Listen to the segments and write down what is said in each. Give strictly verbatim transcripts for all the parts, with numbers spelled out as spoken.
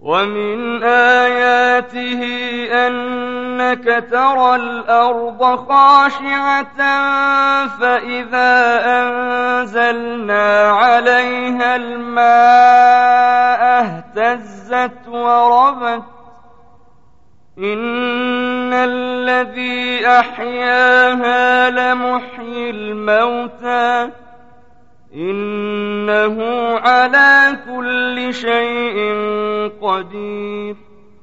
ومن آياته أنك ترى الأرض خاشعة فإذا أنزلنا عليها الماء اهتزت وربت إن الذي أحياها لمحيي الموتى إنه على كل شيء قدير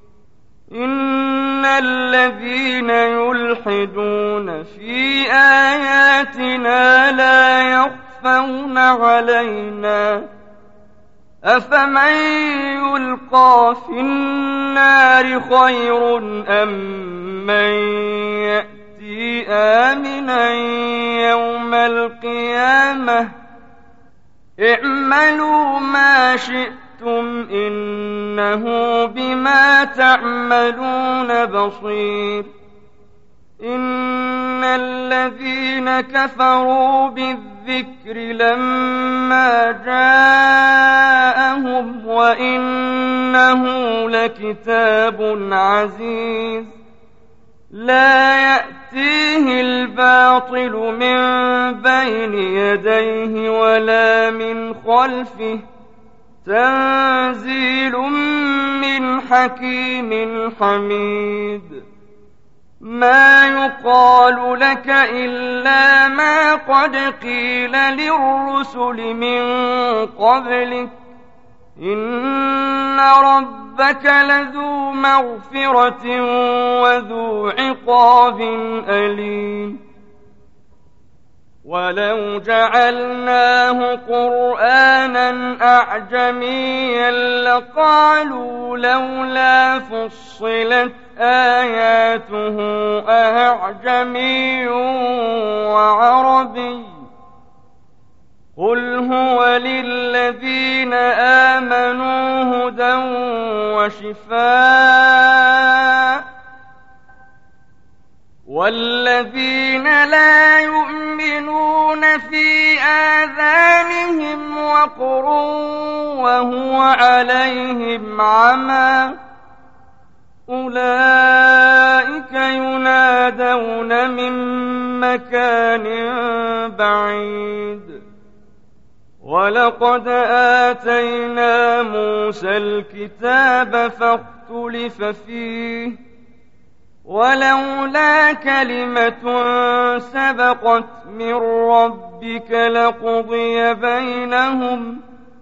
إن الذين يلحدون في آياتنا لا يخفون علينا أفمن يلقى في النار خير أم من يأتي آمنا يوم القيامة اعملوا ما شئتم إنه بما تعملون بصير إن الذين كفروا بالذكر لما جاءهم وإنه لكتاب عزيز لا يأتيه الباطل من بين يديه ولا من خلفه تنزيل من حكيم حميد ما يقال لك إلا ما قد قيل للرسل من قبلك إن ربك لذو مغفرة وذو عقاب أليم ولو جعلناه قرآنا أعجميا لقالوا لولا فصلت آياته أعجمي وعربي قل هو للذين آمنوا هدى وشفاء والذين لا يؤمنون في آذانهم وقر وهو عليهم عمى أولئك ينادون من مكان بعيد ولقد آتينا موسى الكتاب فاختلف فيه ولولا كلمة سبقت من ربك لقضي بينهم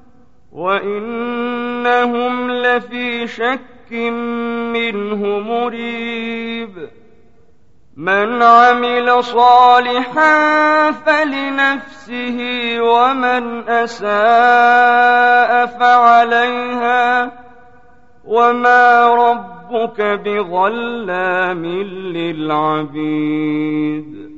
وإنهم لفي شك منه مريب من عمل صالحا فلنفسه ومن أساء فعليها وما ربك بظلام للعبيد